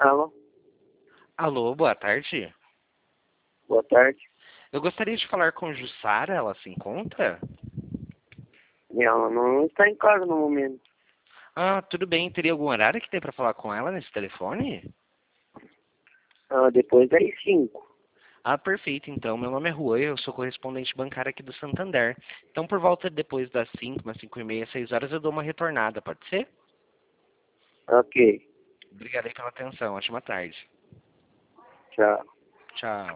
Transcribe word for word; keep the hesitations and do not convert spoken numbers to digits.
Alô, Alô, boa tarde. boa tarde. Eu gostaria de falar com Jussara, ela se encontra? E ela não está em casa no momento. Ah, tudo bem. Teria algum horário que tem para falar com ela nesse telefone? Ah, depois das cinco. Ah, perfeito. Então, meu nome é Juan, eu sou correspondente bancário aqui do Santander. Então, por volta depois das cinco, umas cinco e meia, seis horas, eu dou uma retornada, pode ser? Ok, Obrigado aí pela atenção. Ótima tarde. tchau. Tchau.